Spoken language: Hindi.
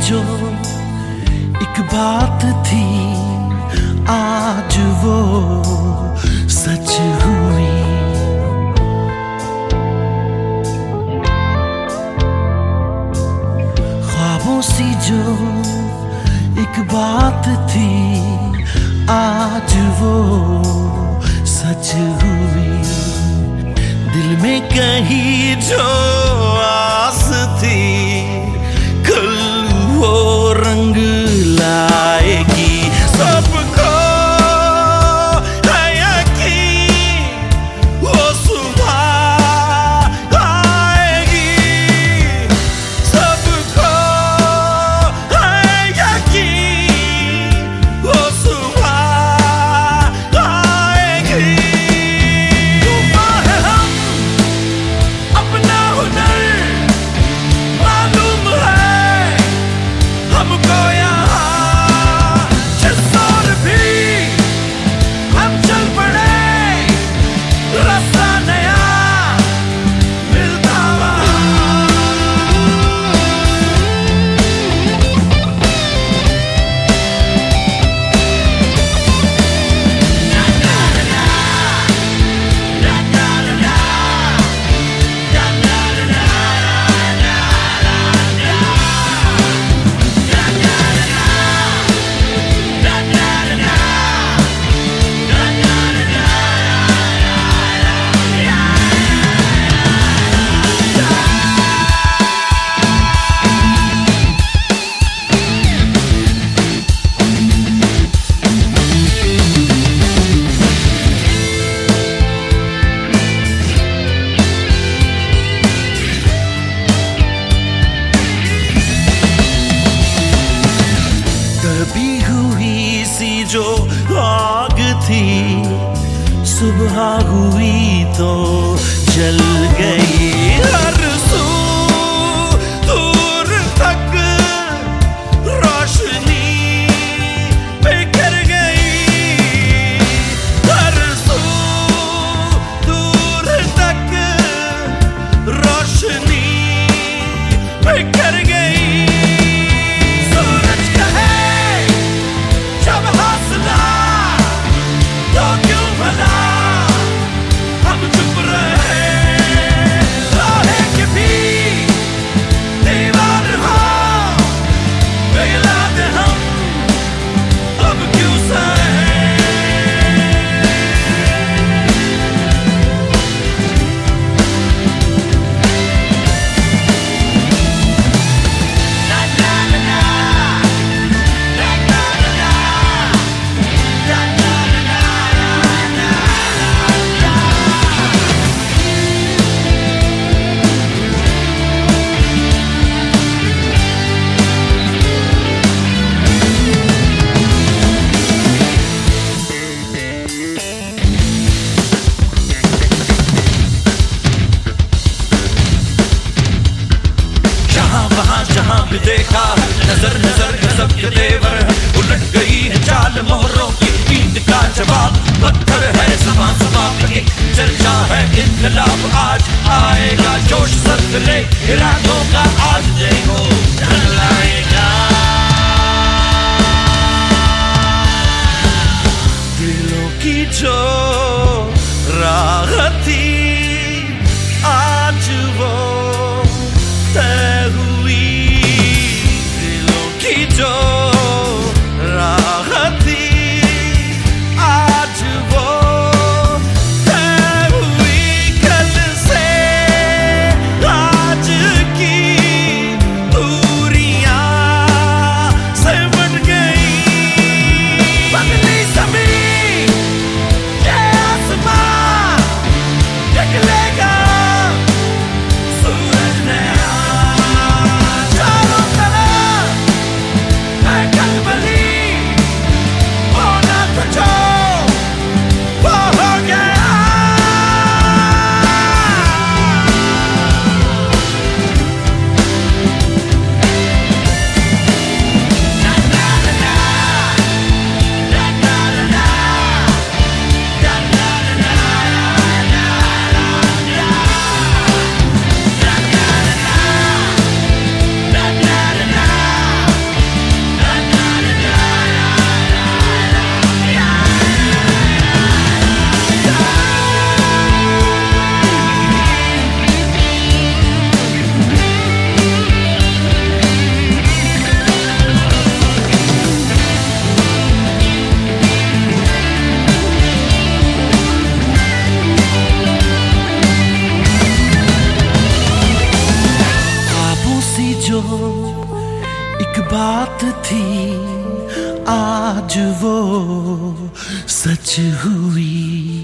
जो एक बात थी आज वो सच हुई। ख्वाबों सी जो एक बात थी आज वो सच हुई। दिल में कहीं जो आस थी कल वो रंग लाएगी। सबको है यकीन वो सुबह आएगी। सबको है यकीन वो सुबह आएगी। तूफान है हम अपना हुनर मालूम है हमको यहाँ। जिस ओर भी हम चल पड़े रास्ता नया मिलता दबी हुई सी जो आग थी सुबह हुई तो जल गई। हर सू दूर तक रोशनी बिखर गई। हर सू दूर तक रोशनी बिखर गई। सूरज कहे जब हौसला तो क्यों भला हम चुप रहे। लोहे की भी दीवार हो पिघला दे हम अब क्यों सहे। जहां भी देखा नजर नजर गजब के तेवर। उलट गई है चाल मोहरों की नींद का जवाब पत्थर है ज़बां ज़बां पे एक चर्चा है इनकलाब। आज आएगा जोश सदले इरादों का आज देखो लाएगा। दिलों की जो राह थी आज वो तय हुई। दिलों की जो राह थी आज वो तय हुई। कल से आज की दूरियां सिमट गई। बदली ज़मीन ये आसमां बात थी आज वो सच हुई।